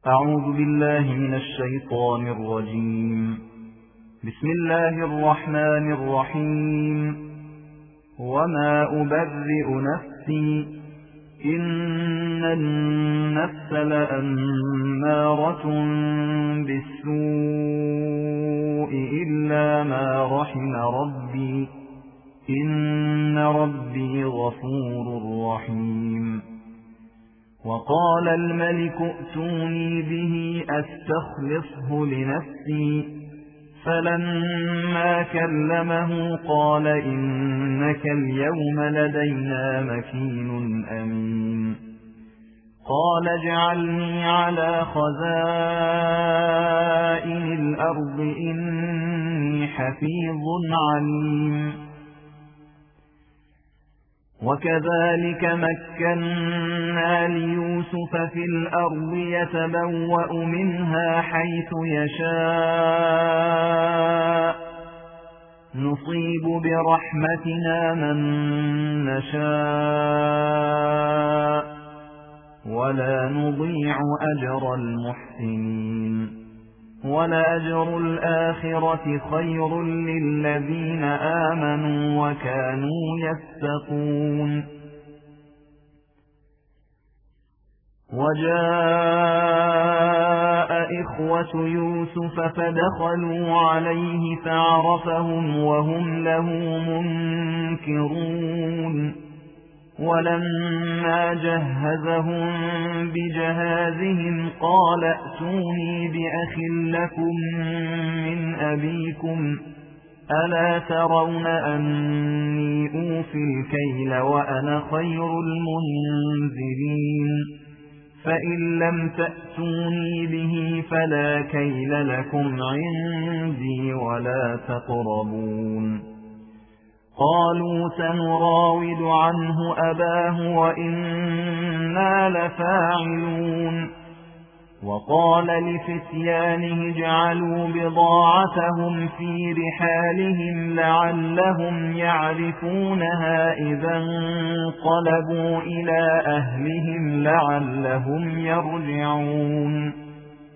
أعوذ بالله من الشيطان الرجيم. بسم الله الرحمن الرحيم. وما أبرئ نفسي إن النفس لأمارة بالسوء إلا ما رحم ربي إن ربي غفور رحيم. وقال الملك ائتوني به أستخلصه لنفسي فلما كلمه قال إنك اليوم لدينا مكين أمين. قال اجعلني على خزائن الأرض إني حفيظ عليم. وكذلك مكنا ليوسف في الأرض يتبوأ منها حيث يشاء نصيب برحمتنا من نشاء ولا نضيع أجر المحسنين. ولأجر الآخرة خير للذين آمنوا وكانوا يتقون. وجاء إخوة يوسف فدخلوا عليه فعرفهم وهم له منكرون. ولما جهزهم بجهازهم قال ائتوني بأخ لكم من أبيكم ألا ترون أني أوفي الكيل وأنا خير المنزلين. فإن لم تأتوني به فلا كيل لكم عندي ولا تقربون. قالوا سنراود عنه أباه وإنا لفاعلون. وقال لفتيانه اجعلوا بضاعتهم في رحالهم لعلهم يعرفونها إذا انقلبوا إلى أهلهم لعلهم يرجعون.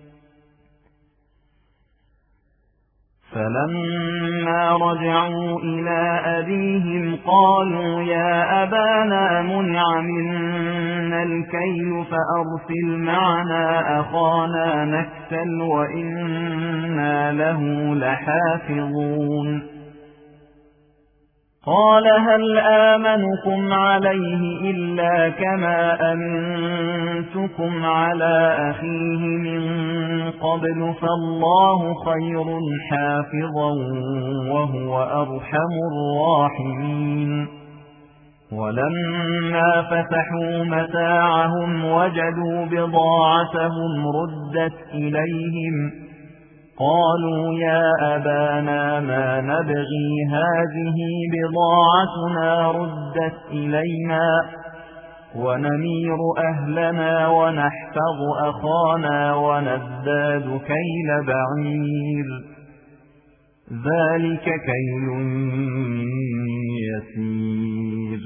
فلما رجعوا إلى أبيهم قالوا يا أبانا منع منا الكيل فأرسل معنا أخانا نكتل وإنا له لحافظون. قال هل آمنكم عليه إلا كما أمنتكم على أخيه من قبل فالله خير حافظا وهو أرحم الراحمين. ولما فتحوا متاعهم وجدوا بضاعتهم ردت إليهم قالوا يا أبانا ما نبغي هذه بضاعتنا ردت إلينا ونمير أهلنا ونحفظ أخانا ونزداد كيل بعير ذلك كيل يسير.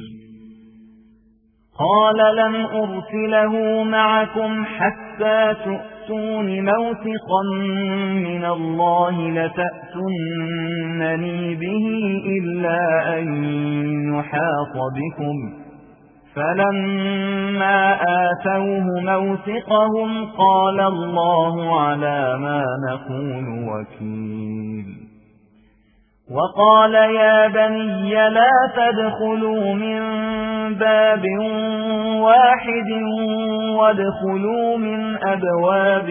قال لن أرسله معكم حتى تؤتون موثقا من الله لتأتونني به إلا أن يحاط بكم. فلما آتوه موثقهم قال الله على ما نقول وكيل. وقال يا بني لا تدخلوا من باب واحد وادخلوا من أبواب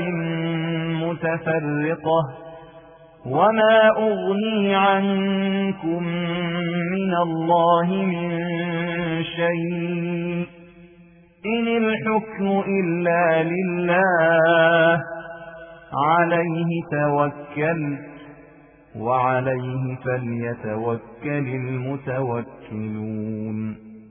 متفرقة وما أغني عنكم من الله من شيء إن الحكم إلا لله عليه توكلت وعليه فليتوكل المتوكلون.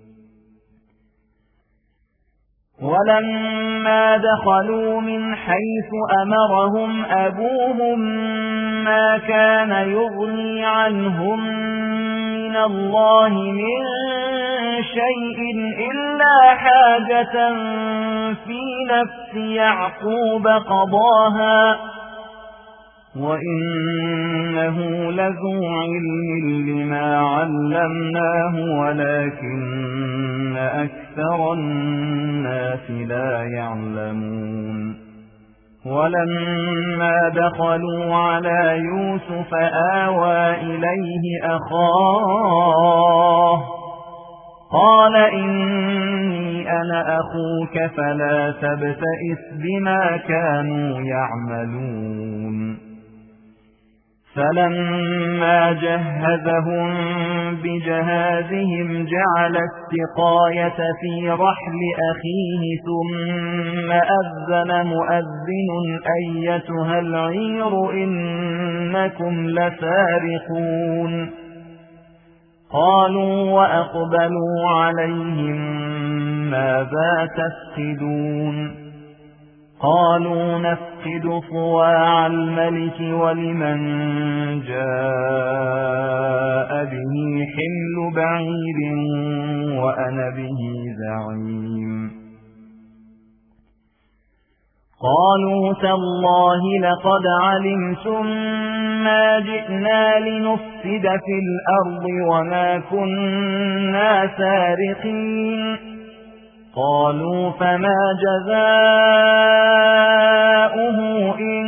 ولما دخلوا من حيث أمرهم أبوهم ما كان يغني عنهم من الله من شيء إلا إلا حاجة في نفس يعقوب قضاها وإنه لذو علم لما علمناه ولكن أكثر الناس لا يعلمون ولما دخلوا على يوسف آوى إليه أخاه قال إني أنا أخوك فلا تبتئس بما كانوا يعملون فلما جهزهم بجهازهم جعل السقاية في رحل أخيه ثم أذن مؤذن أيتها العير إنكم لسارقون قالوا وأقبلوا عليهم ماذا تفقدون قالوا نفقد صواع الملك ولمن جاء به حمل بعير وأنا به زعيم قالوا تالله لقد علمتم ما جئنا لنفسد في الأرض وما كنا سارقين قالوا فما جزاؤه إن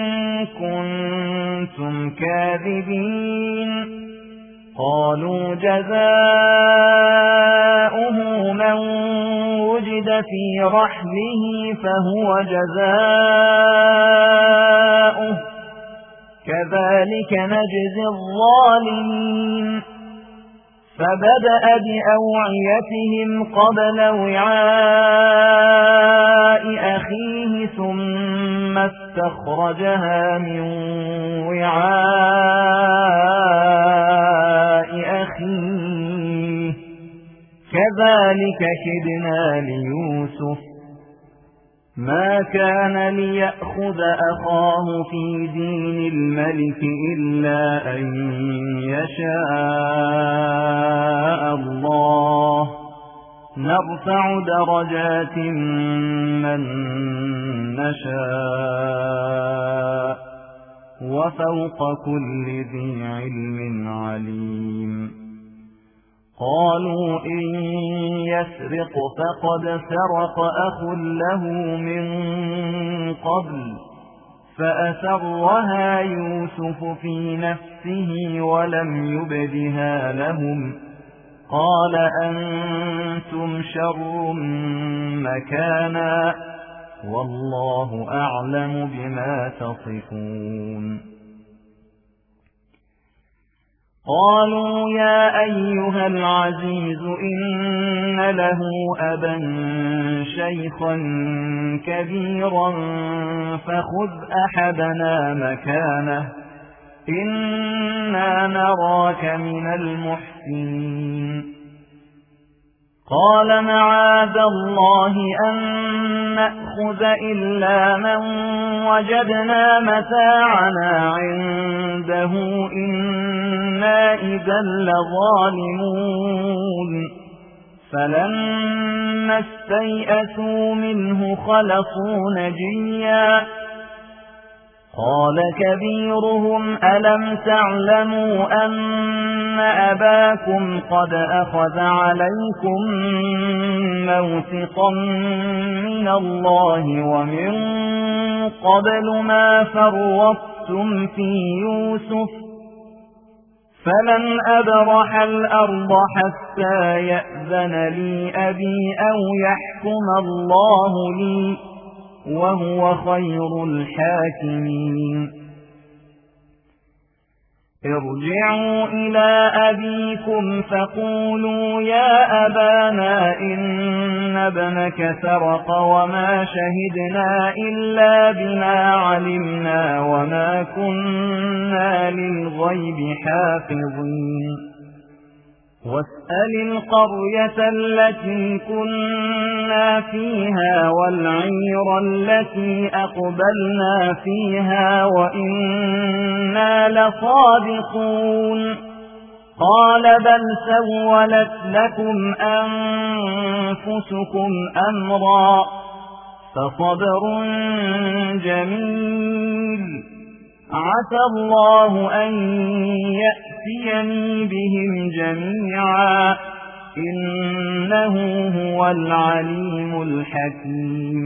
كنتم كاذبين قالوا جزاؤه من وجد في رحله فهو جزاؤه كذلك نجزي الظالمين فبدأ بأوعيتهم قبل وعاء أخيه ثم استخرجها من وعاء أخيه كذلك كدنا ليوسف ما كان ليأخذ أخاه في دين الملك إلا أن يشاء الله نرفع درجات من نشاء وفوق كل ذي علم عليم قالوا إن يسرق فقد سرق أخ له من قبل فأسرها يوسف في نفسه ولم يبدها لهم قال أنتم شر مكانا والله أعلم بما تصفون قالوا يا أيها العزيز إن له أبا شيخا كبيرا فخذ أحدنا مكانه إنا نراك من المحسنين قال معاذ الله أن نأخذ إلا من وجدنا متاعنا عنده إنا إذا لظالمون فلما استيئسوا منه خلصوا نجيا قال كبيرهم ألم تعلموا أن أباكم قد أخذ عليكم موثقا من الله ومن قبل ما فرطتم في يوسف فلن أبرح الأرض حتى يأذن لي أبي أو يحكم الله لي وهو خير الحاكمين ارجعوا إلى أبيكم فقولوا يا أبانا إن ابنك سرق وما شهدنا إلا بما علمنا وما كنا للغيب حافظين واسأل القرية التي كنا فيها والعير التي أقبلنا فيها وإنا لصادقون قال بل سولت لكم أنفسكم أمرا فصبر جميل عسى الله أن يأتيني بهم جميعا إنه هو العليم الحكيم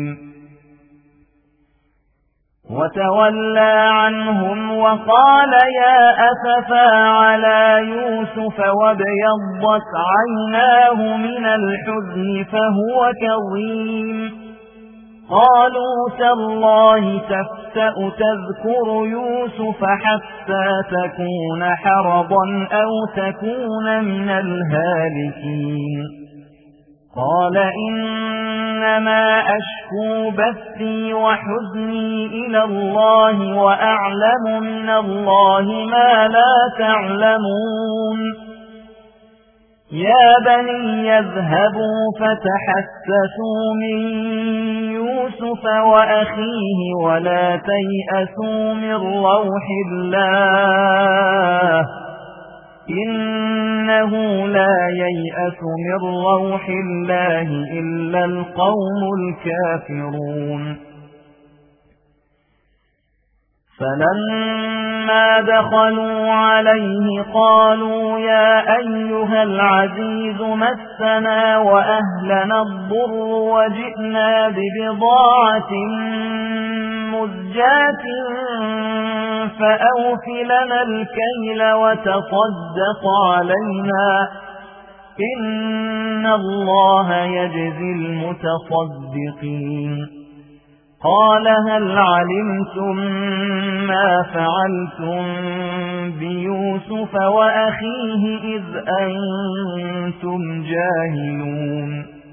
وتولى عنهم وقال يا أسفا على يوسف وابيضت عيناه من الحزن فهو كظيم قالوا تالله تفتأ تذكر يوسف حتى تكون حرضا أو تكون من الهالكين قال إنما أشكو بثي وحزني إلى الله وأعلم من الله ما لا تعلمون يا بني يذهبوا فتحسسوا من يوسف وأخيه ولا تيأسوا من روح الله إنه لا ييأس من روح الله إلا القوم الكافرون فلما دخلوا عليه قالوا يا أيها العزيز مسنا وأهلنا الضر وجئنا ببضاعة مزجاة فأوف لنا الكيل وتصدق علينا إن الله يجزي المتصدقين قال هل علمتم ما فعلتم بيوسف وأخيه إذ أنتم جاهلون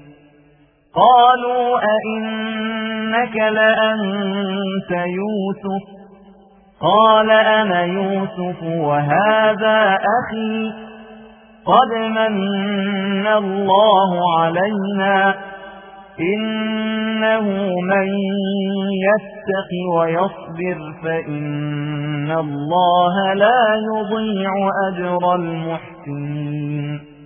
قالوا أئنك لأنت يوسف قال أنا يوسف وهذا أخي قد من الله علينا إنه من يتق ويصبر فإن الله لا يضيع أجر المحسنين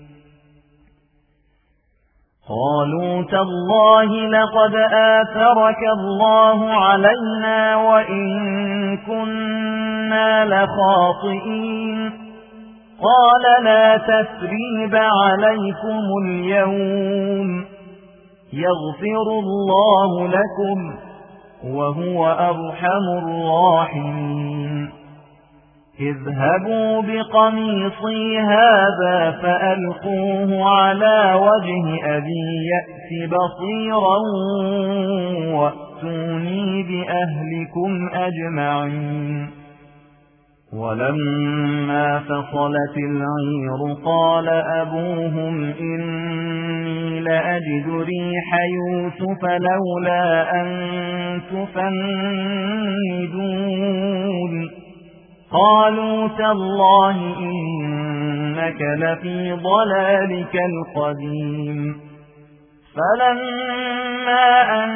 قالوا تالله لقد آثرك الله علينا وإن كنا لخاطئين قال لا تثريب عليكم اليوم يغفر الله لكم وهو أرحم الراحمين اذهبوا بقميصي هذا فألقوه على وجه أبي يأت بصيرا وأتوني بأهلكم أجمعين ولما فصلت العير قال أبوهم إني لأجد ريح يوسف لولا أن تفندون قالوا تالله إنك لفي ضلالك القديم فلما أن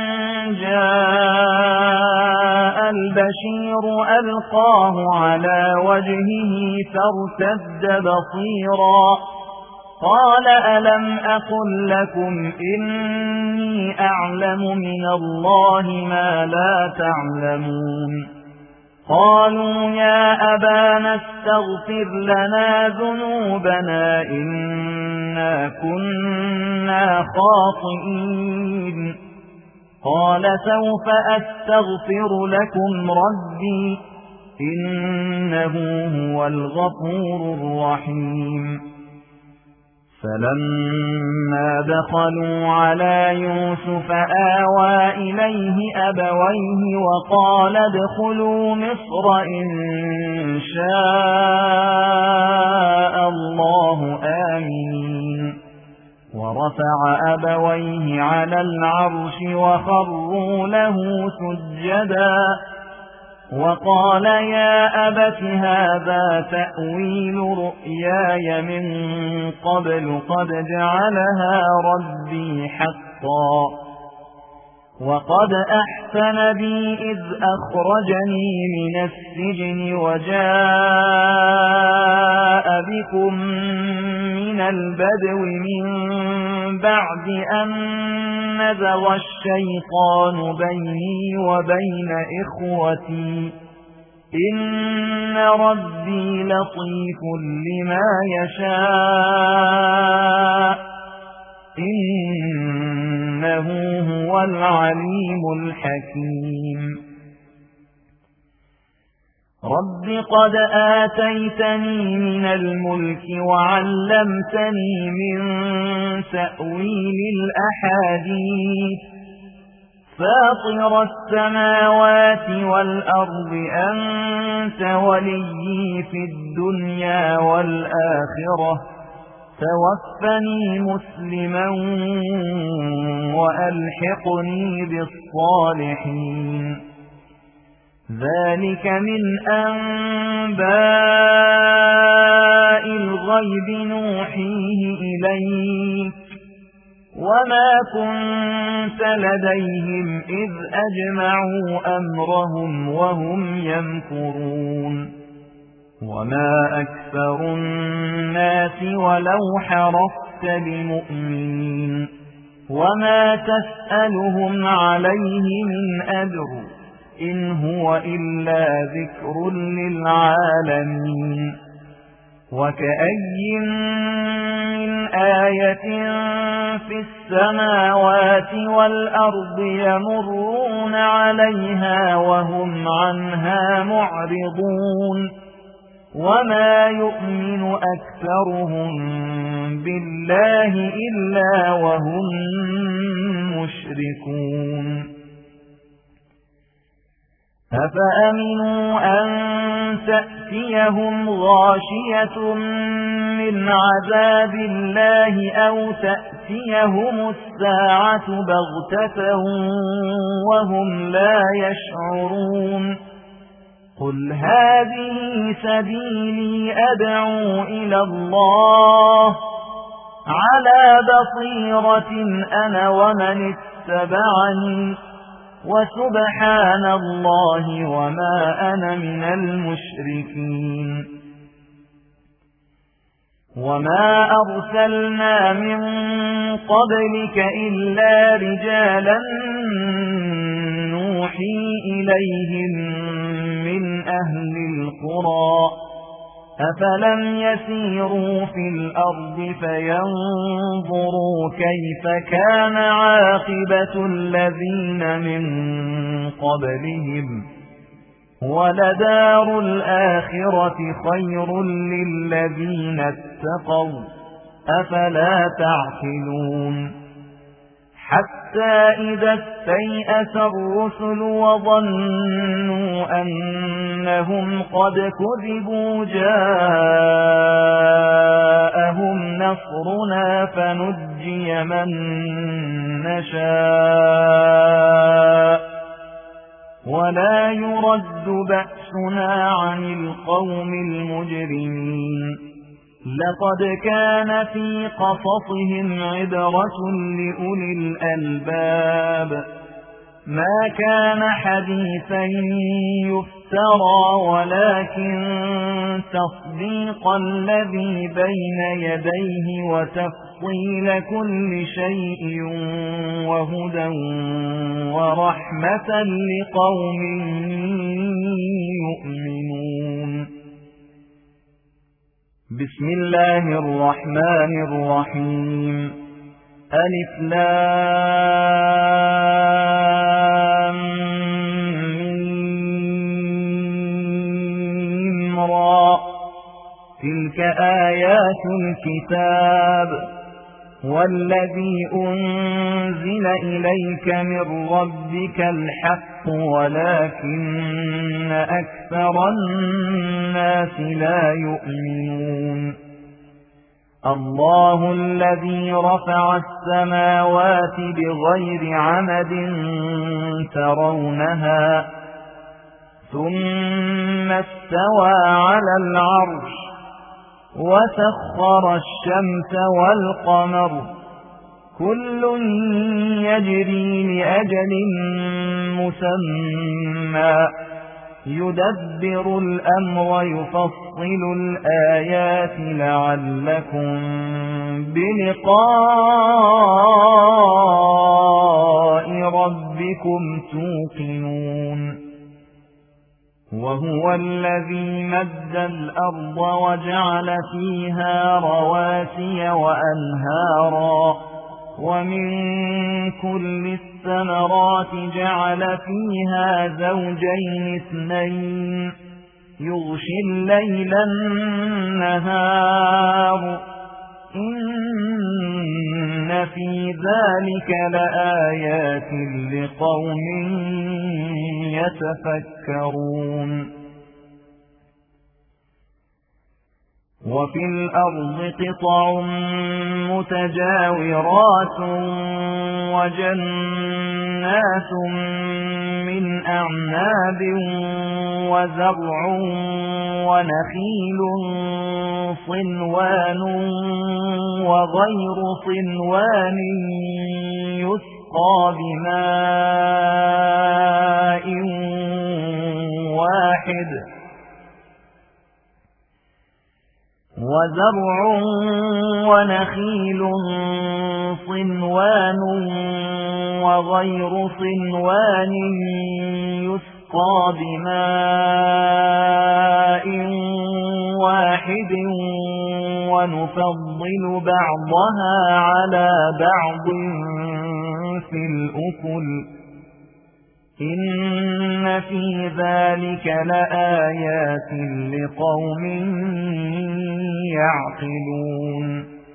جاء البشير ألقاه على وجهه فارتد بصيرا قال ألم أقل لكم إني أعلم من الله ما لا تعلمون قالوا يا أبانا استغفر لنا ذنوبنا إنا كنا خاطئين قال سوف أستغفر لكم ربي إنه هو الغفور الرحيم فلما دخلوا على يوسف آوى إليه أبويه وقال ادخلوا مصر إن شاء الله آمين ورفع أبويه على العرش وخروا له سجدا وقال يا أبت هذا تأويل رؤياي من قبل قد جعلها ربي حقا وقد أحسن بي إذ أخرجني من السجن وجاء بكم من البدو من بعد أن نزغ الشيطان بيني وبين إخوتي إن ربي لطيف لما يشاء إنه هو العليم الحكيم رب قد آتيتني من الملك وعلمتني من تأويل الأحاديث فاطر السماوات والأرض أنت وليي في الدنيا والآخرة توفني مسلما وألحقني بالصالحين ذلك من أنباء الغيب نوحيه إليك وما كنت لديهم إذ أجمعوا أمرهم وهم يمكرون وما أكثر الناس ولو حرصت بمؤمنين وما تسألهم عليه من أجر إن هو إلا ذكر للعالمين وكأي من آية في السماوات والأرض يمرون عليها وهم عنها معرضون وما يؤمن أكثرهم بالله إلا وهم مشركون أفأمنوا أن تأتيهم غاشية من عذاب الله أو تأتيهم الساعة بغتة وهم لا يشعرون قل هذه سبيلي أدعو إلى الله على بصيرة أنا ومن اتبعني وسبحان الله وما أنا من المشركين وما أرسلنا من قبلك إلا رجالا نوحي إليهم من أهل القرى أفلم يسيروا في الأرض فينظروا كيف كان عاقبة الذين من قبلهم ولدار الآخرة خير للذين اتقوا أفلا تعقلون حتى إذا استيأس الرسل وظنوا أنهم قد كذبوا جاءهم نصرنا فنجي من نشاء ولا يرد بأسنا عن القوم المجرمين لقد كان في قصصهم عبرة لأولي الألباب ما كان حديثا يفترى ولكن تصديق الذي بين يديه وتفصيل كل شيء وهدى ورحمة لقوم يؤمنون بسم الله الرحمن الرحيم ألف لام ميم را تلك آيات الكتاب والذي أنزل إليك من ربك الحق ولكن أكثر الناس لا يؤمنون الله الذي رفع السماوات بغير عمد ترونها ثم استوى على العرش وسخر الشمس والقمر كل يجري لأجل مسمى يدبر الأمر يفصل الآيات لعلكم بلقاء ربكم توقنون وهو الذي مد الأرض وجعل فيها رواسي وأنهارا ومن كل الثمرات جعل فيها زوجين اثنين يغشي الليل النهار إن في ذلك لآيات لقوم يتفكرون وفي الأرض قطع متجاورات وجنات من أعناب وزرع ونخيل صنوان وغير صنوان يسقى بماء واحد وزرع ونخيل صنوان وغير صنوان يسقى بماء واحد ونفضل بعضها على بعض في الأكل إن في ذلك لآيات لقوم يعقلون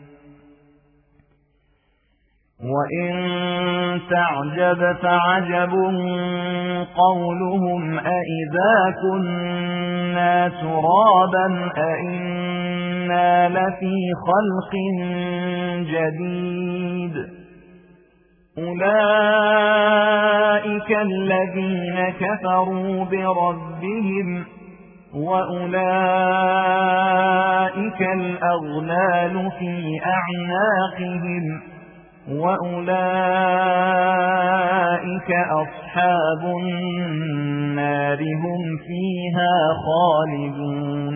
وإن تعجب فعجب قولهم أإذا كنا ترابا أإنا لفي خلق جديد أولئك الذين كفروا بربهم وأولئك الأغلال في أعناقهم وأولئك أصحاب النار هم فيها خالدون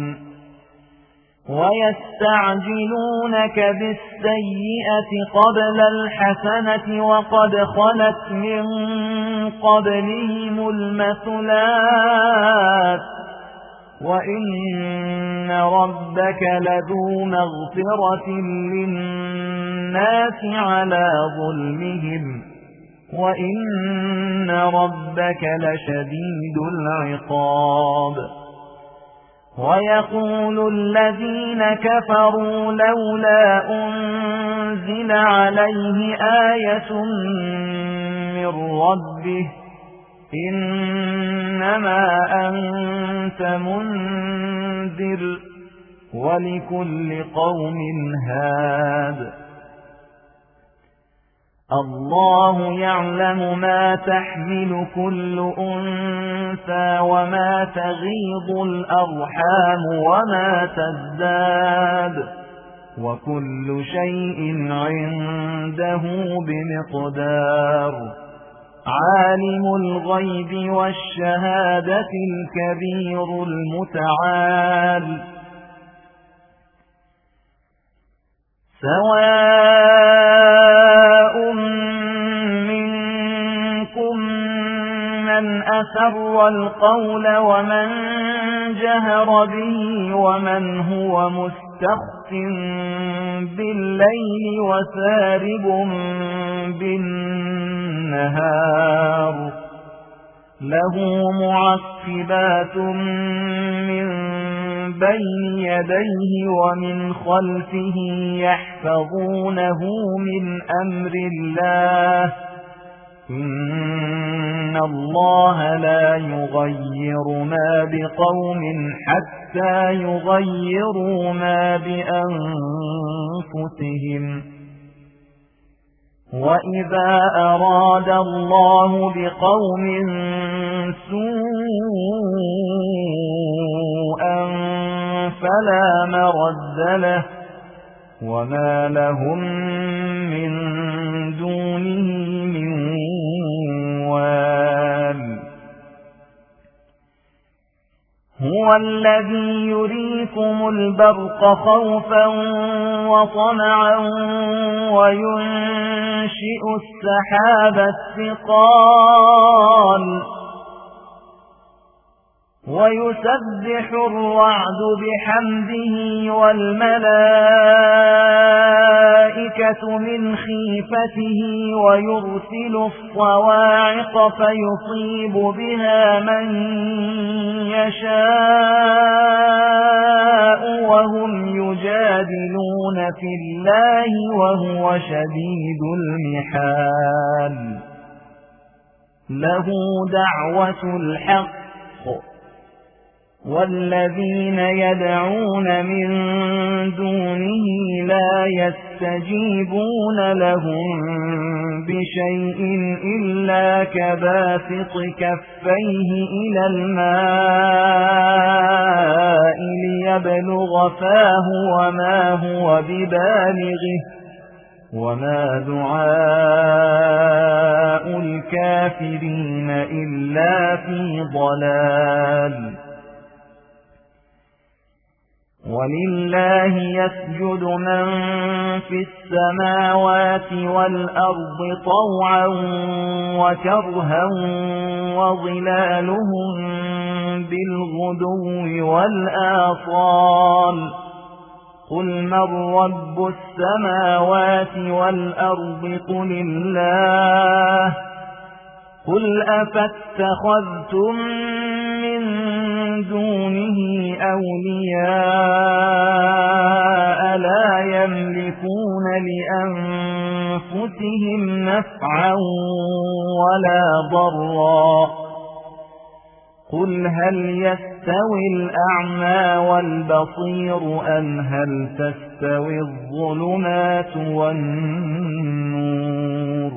ويستعجلونك بالسيئة قبل الحسنة وقد خلت من قبلهم المثلات وإن ربك لذو مغفرة للناس على ظلمهم وإن ربك لشديد العقاب ويقول الذين كفروا لولا أنزل عليه آية من ربه إنما أنت منذر ولكل قوم هاد الله يعلم ما تحمل كل أنثى وما تغيض الأرحام وما تزداد وكل شيء عنده بمقدار عالم الغيب والشهادة الكبير المتعال سواء منكم من أسر القول ومن جهر به ومن هو مستخف بالليل وسارب بالنهار له معقبات من بين يديه ومن خلفه يحفظونه من أمر الله إن الله لا يغير ما بقوم حتى يغيروا ما بأنفسهم وإذا أراد الله بقوم سوءا فلا مرد له وما لهم من دونه من وال. هو الذي يريكم البرق خوفا وطمعا وينشئ السحاب الثقال ويسبح الرعد بحمده والملائكة من خيفته ويرسل الصواعق فيصيب بها من يشاء وهم يجادلون في الله وهو شديد المحال. له دعوة الحق والذين يدعون من دونه لا يستجيبون لهم بشيء إلا كباسط كفيه إلى الماء ليبلغ فاه وما هو ببالغه وما دعاء الكافرين إلا في ضلال. ولله يسجد من في السماوات والأرض طوعا وكرها وظلالهم بالغدو والآصال. قل من رب السماوات والأرض قل الله. قل أفاتخذتم من دونه أولياء لا يملكون لأنفسهم نفعا ولا ضرا. قل هل يستوي الأعمى والبصير أم هل تستوي الظلمات والنور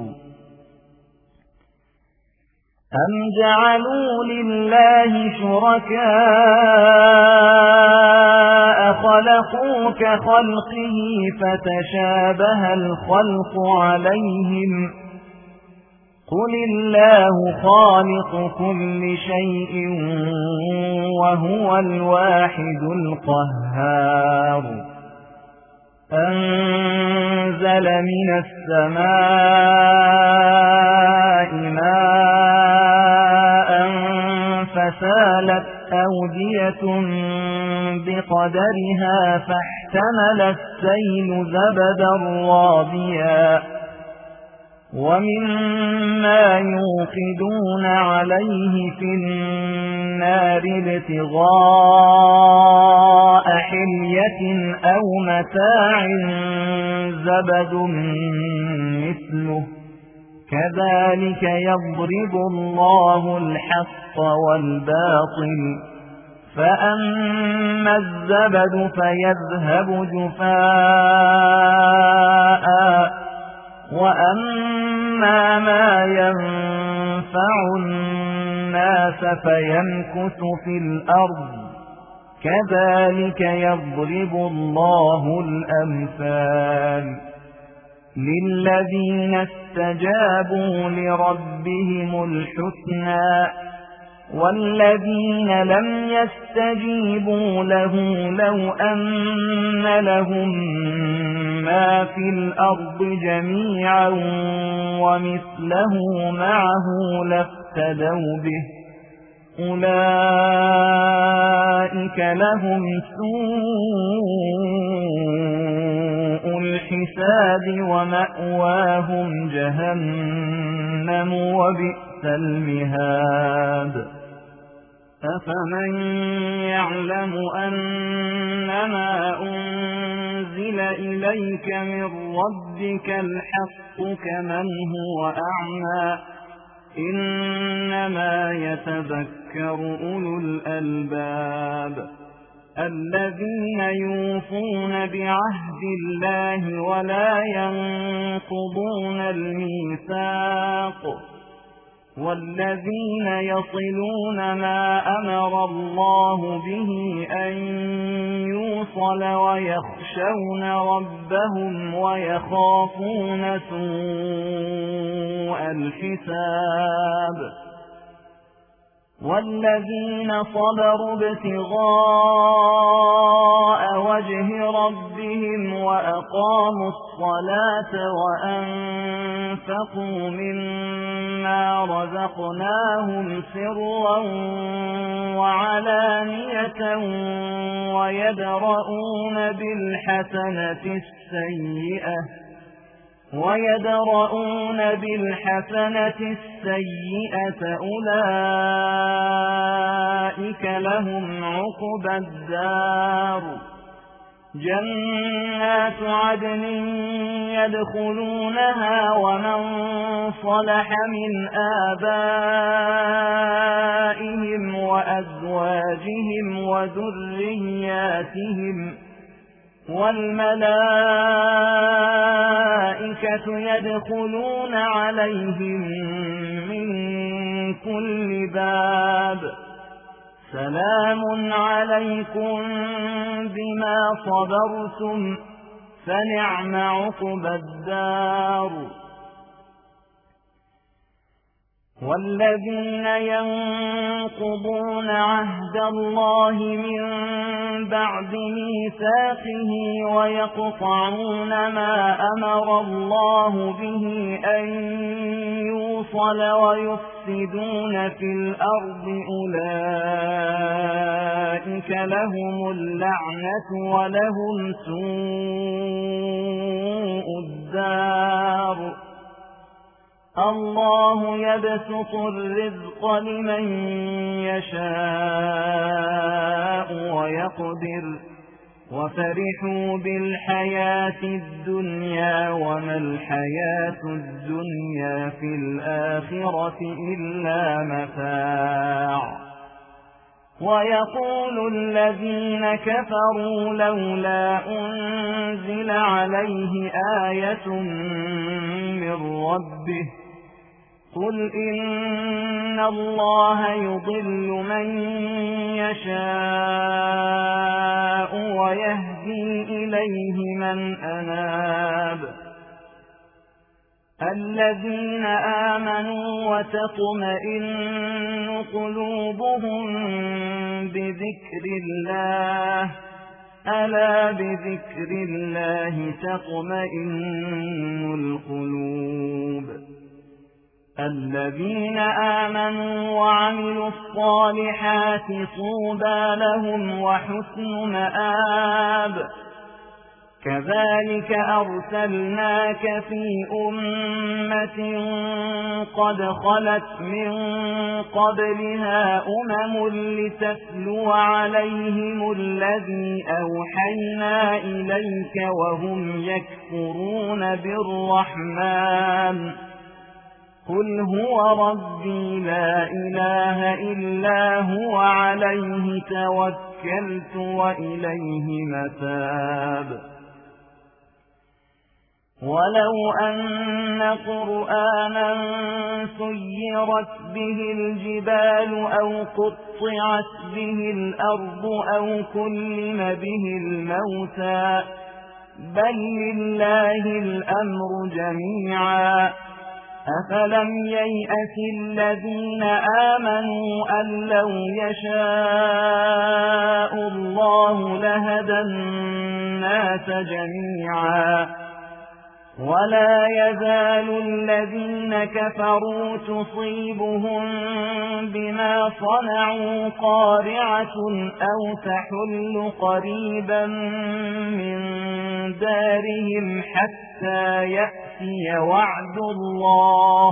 أم جعلوا لله شركاء خلقوا كخلقه فتشابه الخلق عليهم. قل الله خالق كل شيء وهو الواحد القهار. أنزل من السماء ماء فسالت أودية بقدرها فاحتمل السيل زبدا رابيا ومما يوقدون عليه في النار ابتغاء حلية أو متاع زبد مثله كذلك يضرب الله الحق والباطل. فأما الزبد فيذهب جفاء وأما ما ينفع الناس فيمكث في الأرض كذلك يضرب الله الأمثال للذين استجابوا لربهم الحسنى والذين لم يستجيبوا له لو أن لهم ما في الأرض جميعا ومثله معه لافتدوا به أولئك لهم سوء الحساب ومأواهم جهنم وبئس المهاد. أفمن يعلم أنما أنزل إليك من ربك الحق كمن هو أعمى إنما يتذكر أولو الألباب الذين يوفون بعهد الله ولا ينقضون الميثاق والذين يصلون ما أمر الله به أن يوصل ويخشون ربهم ويخافون سوء الحساب والذين صبروا ابتغاء وجه ربهم وأقاموا الصلاة وأنفقوا مما رزقناهم سرا وعلانية ويدرؤون بالحسنة السيئة أولئك لهم عقبى الدار جنات عدن يدخلونها ومن صلح من آبائهم وأزواجهم وذرياتهم والملائكة يدخلون عليهم من كل باب سلام عليكم بما صبرتم فنعم عقبى الدار والذين ينقضون عهد الله من بعد ميثاقه ويقطعون ما أمر الله به أن يوصل ويفسدون في الأرض أولئك لهم اللعنة ولهم سوء الدار الله يبسط الرزق لمن يشاء ويقدر وفرحوا بالحياة الدنيا وما الحياة الدنيا في الآخرة إلا متاع ويقول الذين كفروا لولا أنزل عليه آية من ربه قل إن الله يضل من يشاء ويهدي إليه من أناب الذين آمنوا وتطمئن قلوبهم بذكر الله ألا بذكر الله تطمئن القلوب الذين آمنوا وعملوا الصالحات طوبى لهم وحسن مآب كذلك أرسلناك في أمة قد خلت من قبلها لتتلو عليهم الذي أوحينا إليك وهم يكفرون بالرحمن قل هو ربي لا إله إلا هو عليه توكلت وإليه متاب ولو أن قرآنا سيرت به الجبال أو قطعت به الأرض أو كلم به الموتى بل لله الأمر جميعا أفلم ييأس الذين آمنوا أن لو يشاء الله لهدى الناس جميعا ولا يزال الذين كفروا تصيبهم بما صنعوا قارعة أو تحل قريبا من دارهم حتى يأتي وعد الله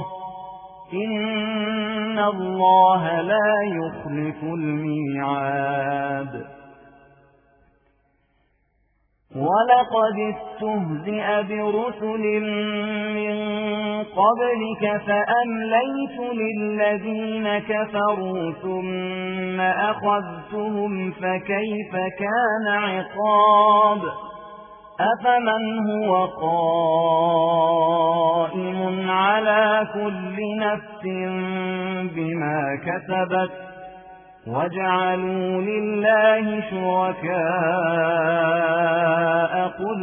إن الله لا يخلف الميعاد ولقد استهزئ برسل من قبلك فأمليت للذين كفروا ثم أخذتهم فكيف كان عقاب أفمن هو قائم على كل نفس بما كسبت وجعلوا لله شركاء قل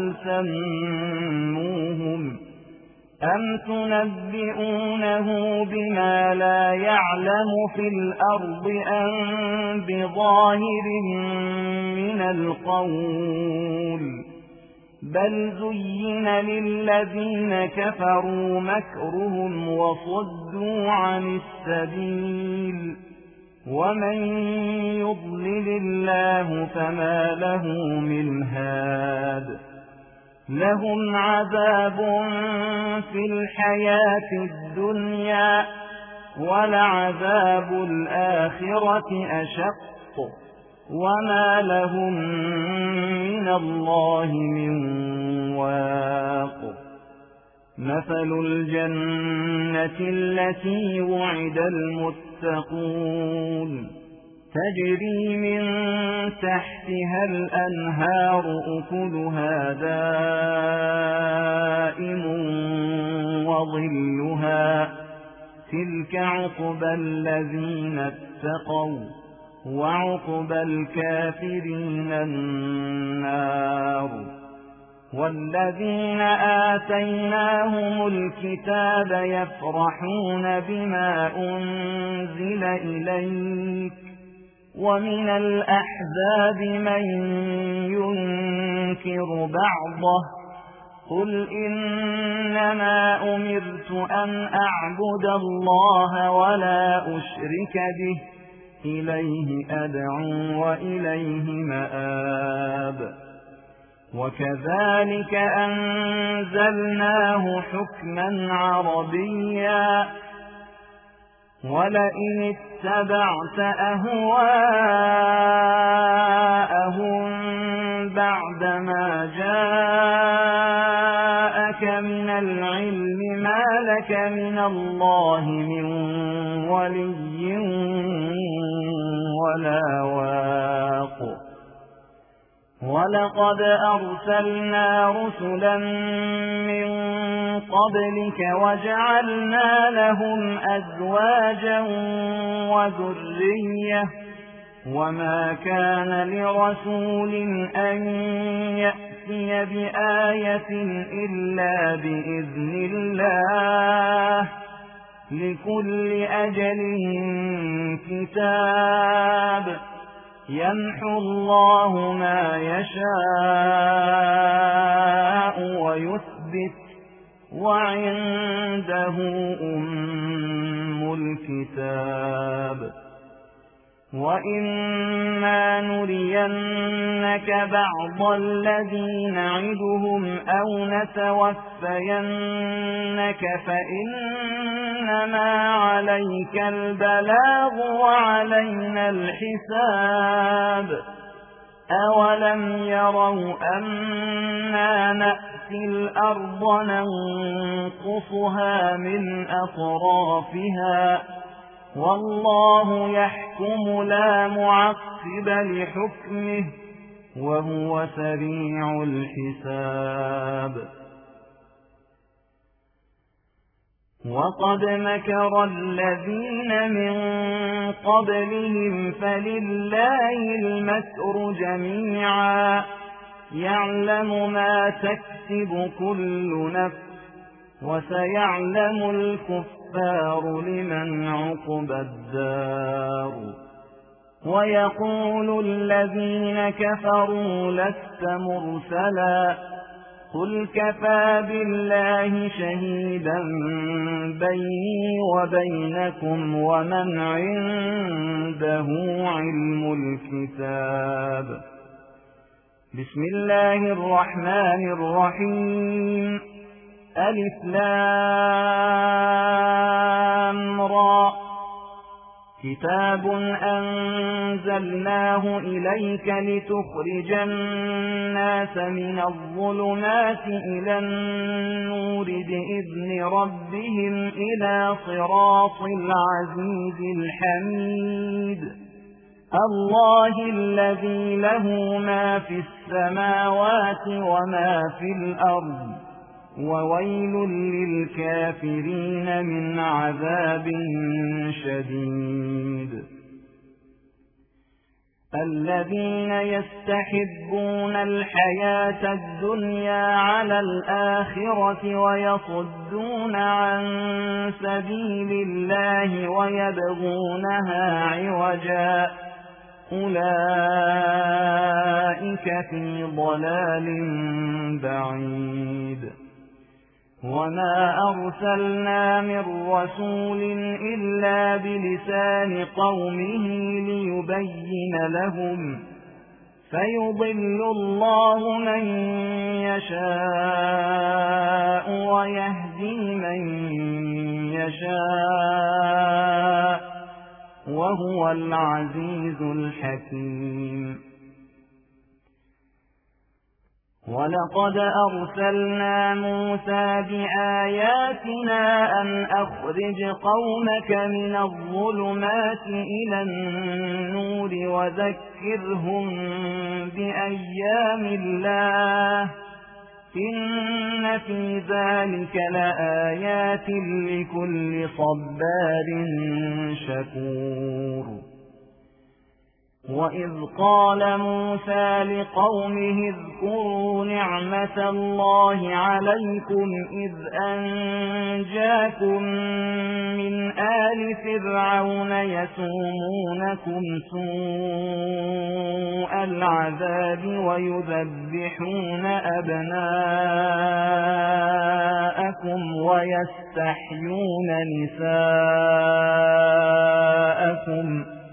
سموهم أم تنبئونه بما لا يعلم في الأرض أم بظاهر من القول بل زين للذين كفروا مكرهم وصدوا عن السبيل ومن يضلل الله فما له من هاد لهم عذاب في الحياة الدنيا ولعذاب الآخرة أشق وما لهم من الله من واق مثل الجنة التي وعد المتقون تجري من تحتها الأنهار أكلها دائم وظلها تلك عقبى الذين اتقوا وعقبى الكافرين النار والذين آتيناهم الكتاب يفرحون بما أنزل إليك ومن الأحزاب من ينكر بعضه قل إنما أمرت أن أعبد الله ولا أشرك به إليه أدعو وإليه مآب وكذلك أنزلناه حكما عربيا ولئن اتبعت أهواءهم بعدما جاءك من العلم ما لك من الله من ولي ولا واق ولقد أرسلنا رسلا من قبلك وجعلنا لهم أزواجا وذرية وما كان لرسول أن يأتي بآية إلا بإذن الله لكل أجل كتاب يمحو الله ما يشاء ويثبت وعنده أم الكتاب وإما نرينك بعض الذي نعدهم أو نتوفينك فإنما عليك البلاغ وعلينا الحساب أولم يروا أنا نأتي الأرض ننقصها من أطرافها والله يحكم لا معقب لحكمه وهو سريع الحساب وقد مكر الذين من قبلهم فلله المكر جميعا يعلم ما تكسب كل نفس وسيعلم الكفار لمن عقبى الدار ويقول الذين كفروا لست مرسلا قل كفى بالله شهيدا بيني وبينكم ومن عنده علم الكتاب بسم الله الرحمن الرحيم ألف لام را كتاب أنزلناه إليك لتخرج الناس من الظلمات إلى النور بإذن ربهم إلى صراط العزيز الحميد الله الذي له ما في السماوات وما في الأرض وويل للكافرين من عذاب شديد الذين يستحبون الحياة الدنيا على الآخرة ويصدون عن سبيل الله ويبغونها عوجا أولئك في ضلال بعيد وما أرسلنا من رسول إلا بلسان قومه ليبين لهم فيضل الله من يشاء ويهدي من يشاء وهو العزيز الحكيم ولقد أرسلنا موسى بآياتنا أن أخرج قومك من الظلمات إلى النور وذكرهم بأيام الله إن في ذلك لآيات لكل صبار شكور وإذ قال موسى لقومه اذكروا نعمة الله عليكم إذ أنجاكم من آل فرعون يسومونكم سوء العذاب ويذبحون أبناءكم ويستحيون نساءكم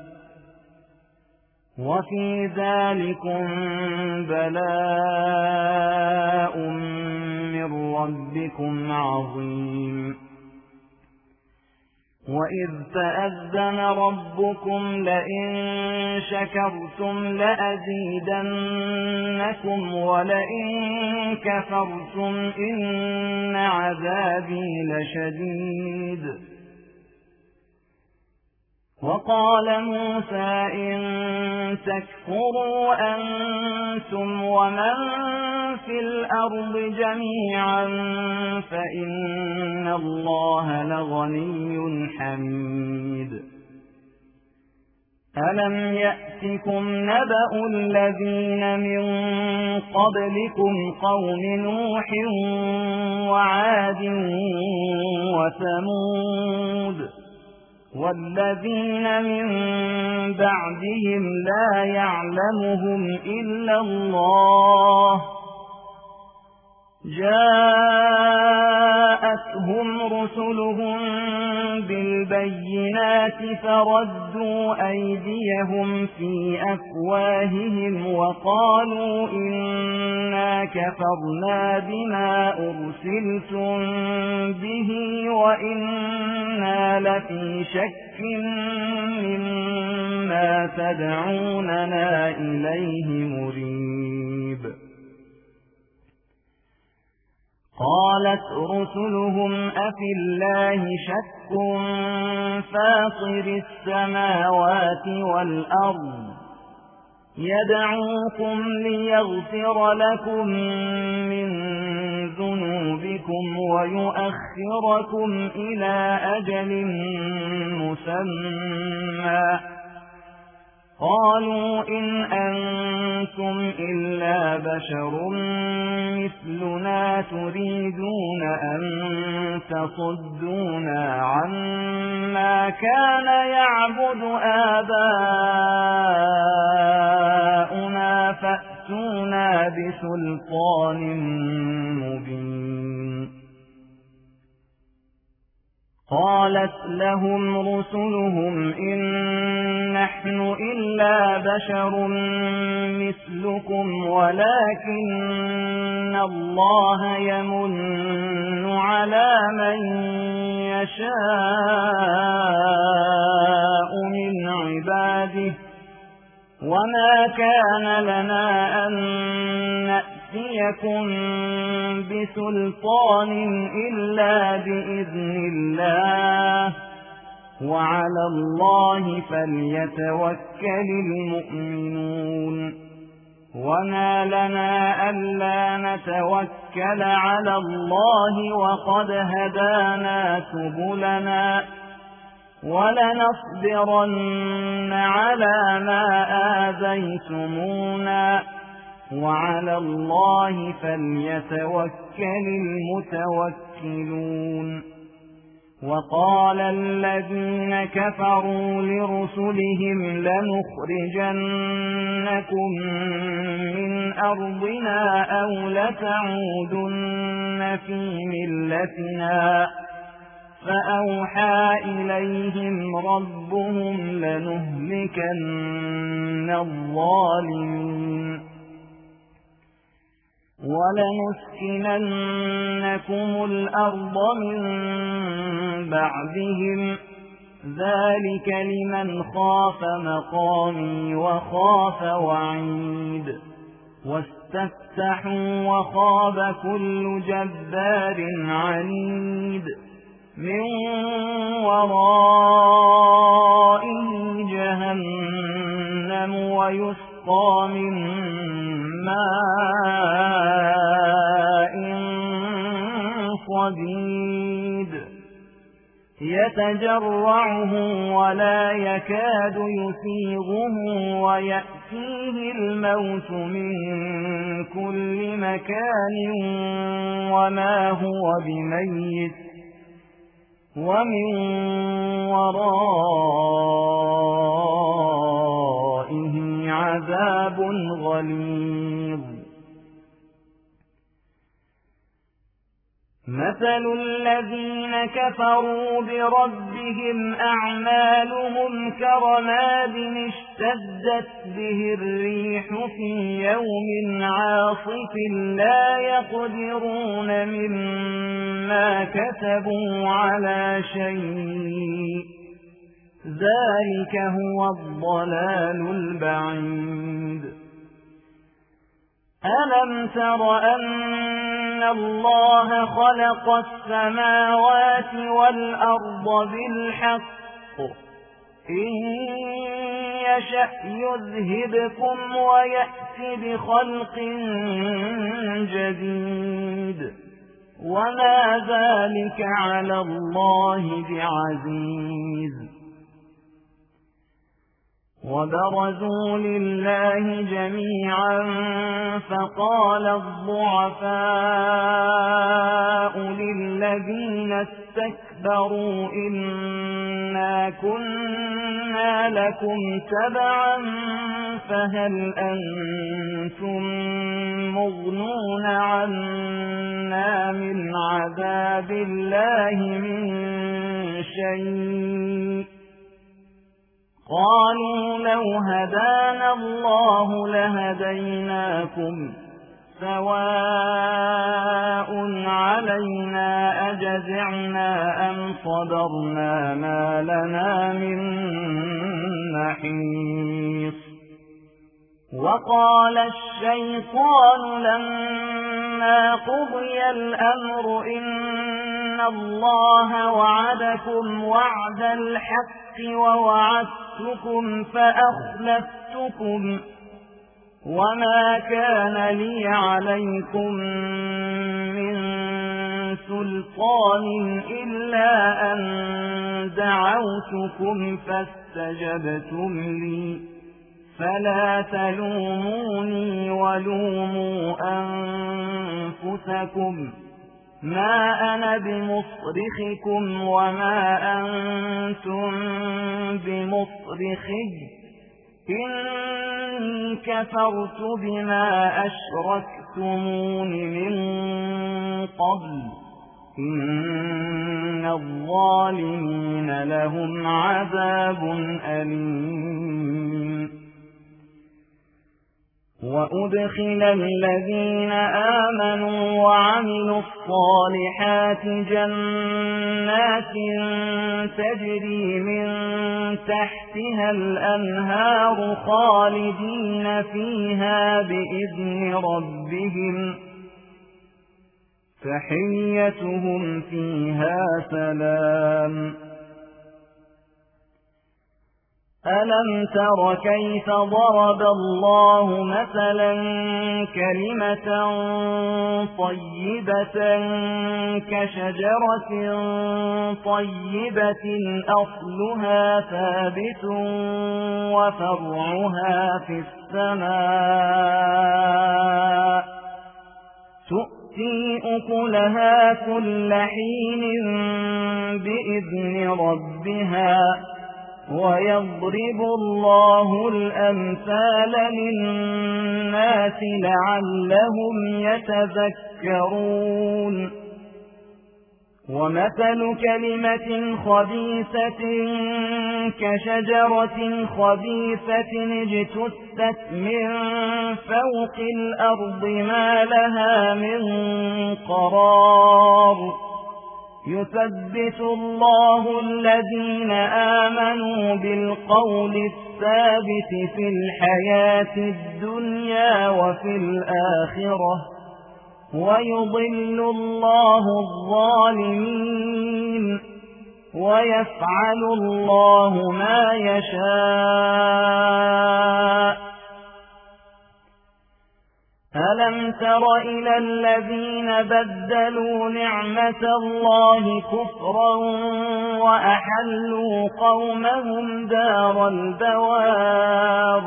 وفي ذلكم بلاء من ربكم عظيم وإذ تأذن ربكم لئن شكرتم لأزيدنكم ولئن كفرتم إن عذابي لشديد وقال موسى إن تكفروا أنتم ومن في الأرض جميعا فإن الله لغني حميد ألم يأتكم نبأ الذين من قبلكم قوم نوح وعاد وثمود والذين من بعدهم لا يعلمهم إلا الله جاءتهم رسلهم بالبينات فردوا أيديهم في أفواههم وقالوا إنا كفرنا بما أرسلتم به وإنا لفي شك مما تدعوننا إليه مريب قالت رسلهم أفي الله شك فاطر السماوات والأرض يدعوكم ليغفر لكم من ذنوبكم ويؤخركم إلى أجل مسمى قالوا إن أنتم إلا بشر مثلنا تريدون أن تصدونا عما كان يعبد آباؤنا فأتونا بسلطان مبين قالت لهم رسلهم إن نحن إلا بشر مثلكم ولكن الله يمن على من يشاء من عباده وما كان لنا أن نأتيكم بسلطان إلا بإذن الله وعلى الله فليتوكل المؤمنون وما لنا ألا نتوكل على الله وقد هدانا سبلنا ولنصبرن على ما آذيتمونا وعلى الله فليتوكل المتوكلون وقال الذين كفروا لرسلهم لنخرجنكم من أرضنا أو لتعودن في ملتنا فأوحى إليهم ربهم لنهلكن الظالمين ولنسكننكم الأرض من بعدهم ذلك لمن خاف مقامي وخاف وعيد واستفتحوا وخاب كل جبار عنيد من ورائه جهنم ويسقى من ماء صديد يتجرعه ولا يكاد يسيغه ويأتيه الموت من كل مكان وما هو بميت ومن ورائه عذاب غليظ مثل الذين كفروا بربهم أعمالهم كرماد اشتدت به الريح في يوم عاصف لا يقدرون مما كسبوا على شيء ذلك هو الضلال البعيد ألم تر أن الله خلق السماوات والأرض بالحق إن يشأ يذهبكم ويأتي بخلق جديد وما ذلك على الله بعزيز وبرزوا لله جميعا فقال الضعفاء للذين استكبروا إنا كنا لكم تبعا فهل أنتم مغنون عنا من عذاب الله من شيء قالوا لو هدانا الله لهديناكم سواء علينا أجزعنا أم صبرنا ما لنا من محيص وقال الشيطان لما قضي الأمر إن الله وعدكم وعد الحق ووعدتكم فأخلفتكم وما كان لي عليكم من سلطان إلا أن دعوتكم فاستجبتم لي فلا تلوموني ولوموا أنفسكم ما أنا بمصرخكم وما أنتم بمصرخي إني كفرت بما أشركتمون من قبل إن الظالمين لهم عذاب أليم وأدخل الذين آمنوا وعملوا الصالحات جنات تجري من تحتها الأنهار خالدين فيها بإذن ربهم تحيتهم فيها سلام ألم تر كيف ضرب الله مثلا كلمة طيبة كشجرة طيبة أصلها ثابت وفرعها في السماء تؤتي أكلها كل حين بإذن ربها ويضرب الله الأمثال للناس لعلهم يتذكرون ومثل كلمة خبيثة كشجرة خبيثة اجتثت من فوق الأرض ما لها من قرار يثبت الله الذين آمنوا بالقول الثابت في الحياة الدنيا وفي الآخرة ويضل الله الظالمين ويفعل الله ما يشاء ألم تر إلى الذين بدلوا نعمة الله كفرا وأحلوا قومهم دار البوار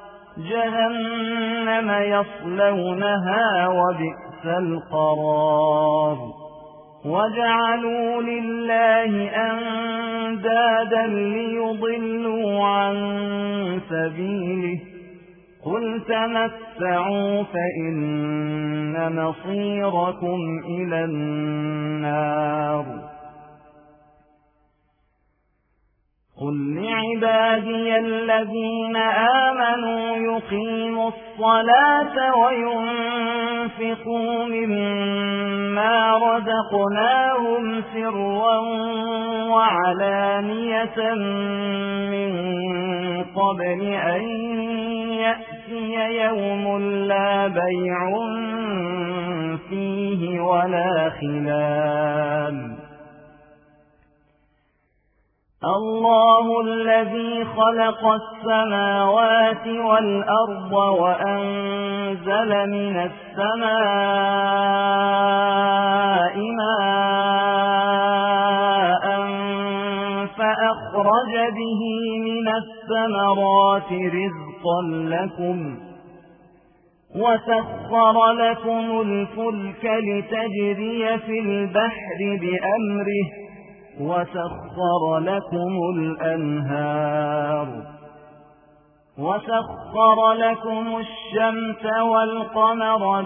جهنم يصلونها وبئس القرار وجعلوا لله أندادا ليضلوا عن سبيله قل تمتعوا فإن مصيركم إلى النار قل لعبادي الذين آمنوا يقيموا الصلاة وينفقوا مما رزقناهم سرا وعلانية من قبل أن يأتي يوم لا بيع فيه ولا خلال الله الذي خلق السماوات والأرض وأنزل من السماء ماء فأخرج به من الثمرات رزقا لكم وسخر لكم الفلك لتجري في البحر بأمره وسخر لكم الأنهار وسخر لكم الشمس والقمر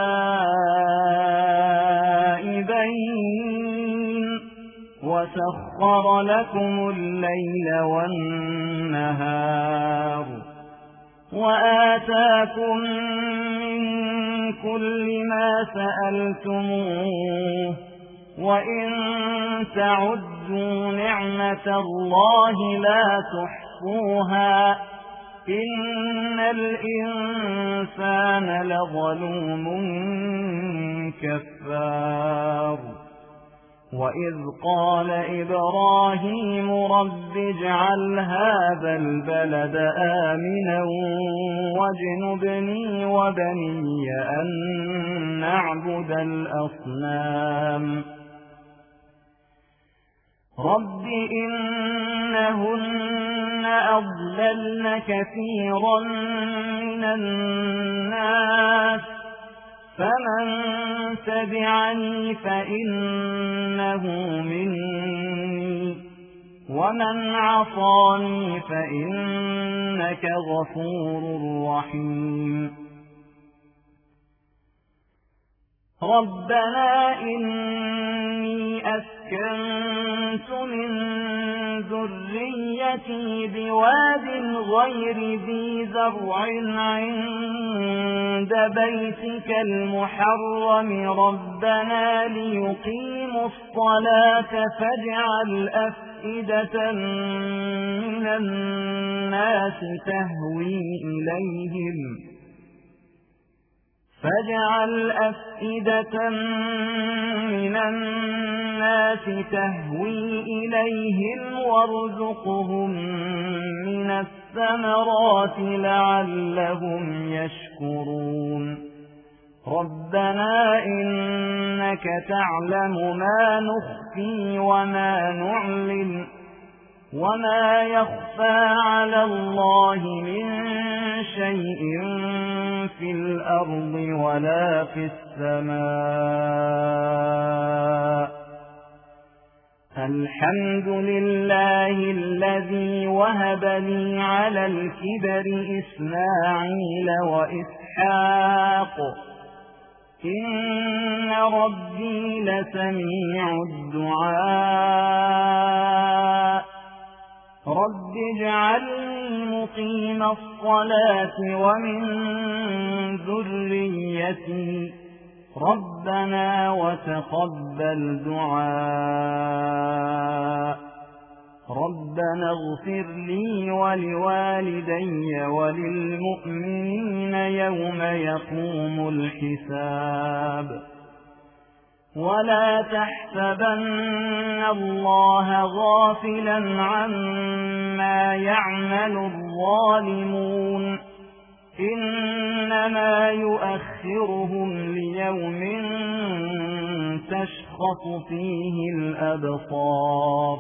دائبين وسخر لكم الليل والنهار وآتاكم من كل ما سألتموه وإن تعدوا نعمة الله لا تحصوها إن الإنسان لظلوم كفار وإذ قال إبراهيم رب اجعل هذا البلد آمنا واجنبني وبني أن نعبد الأصنام رب إنهن أضللن كثيرا من الناس فمن تبعني فإنه مني ومن عصاني فإنك غفور رحيم ربنا إني أسكنت من ذريتي بواد غير ذي زرع عند بيتك المحرم ربنا ليقيموا الصلاة فاجعل أفئدة من الناس تهوي إليهم فاجعل أفئدة من الناس تهوي إليهم وارزقهم من الثمرات لعلهم يشكرون ربنا إنك تعلم ما نخفي وما نعلن وما يخفى على الله من شيء في الأرض ولا في السماء الحمد لله الذي وهب لي على الكبر إسماعيل وإسحاق إن ربي لسميع الدعاء رب اجعلني مقيم الصلاة ومن ذريتي ربنا وتقبل دعاء ربنا اغفر لي ولوالدي وللمؤمنين يوم يقوم الحساب ولا تحسبن الله غافلا عما يعمل الظالمون إنما يؤخرهم ليوم تشخص فيه الأبصار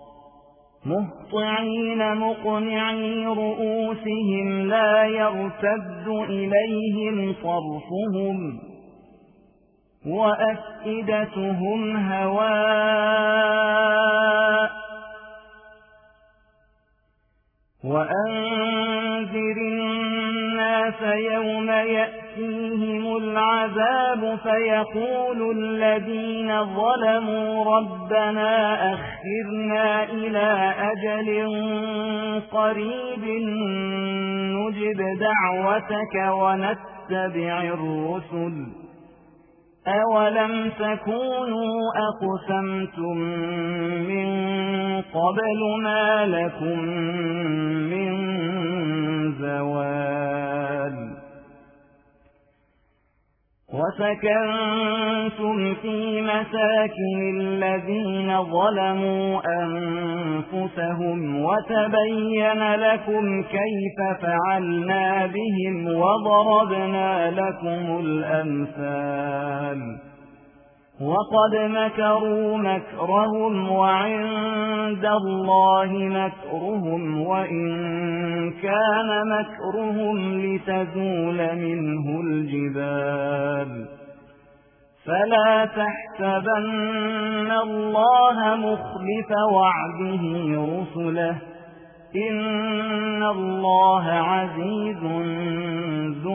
مهطعين مقنعي رؤوسهم لا يرتد إليهم صرفهم وأفئدتهم هواء وأنذر الناس يوم يأتيهم العذاب فيقول الذين ظلموا ربنا أخرنا إلى أجل قريب نجب دعوتك ونتبع الرسل أولم تكونوا أقسمتم من قبل ما لكم من زوال وسكنتم في مساكن الذين ظلموا أنفسهم وتبين لكم كيف فعلنا بهم وضربنا لكم الأمثال وقد مكروا مكرهم وعند الله مكرهم وإن كان مكرهم لتزول منه الجبال فلا تحسبن الله مخلف وعده رسله إن الله عزيز ذو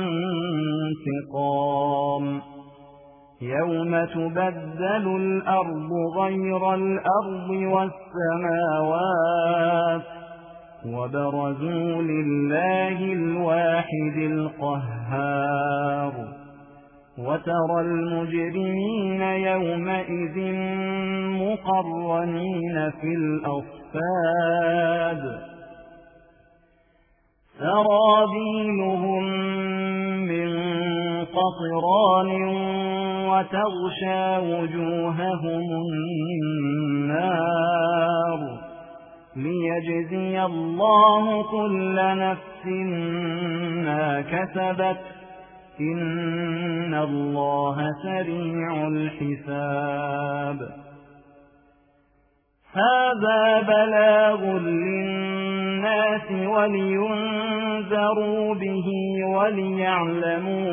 انتقام يوم تبدل الأرض غير الأرض والسماوات وبرزوا لله الواحد القهار وترى المجرمين يومئذ مقرنين في الأصفاد سرابيلهم من قطران وتغشى وجوههم النار ليجزي الله كل نفس ما كسبت إن الله سريع الحساب هذا بلاغ للناس ولينذروا به وليعلموا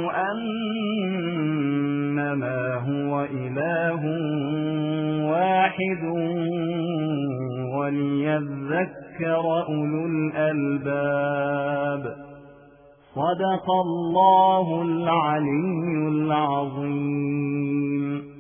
أنما هو إله واحد وليذكر أولو الألباب صدق الله العلي العظيم.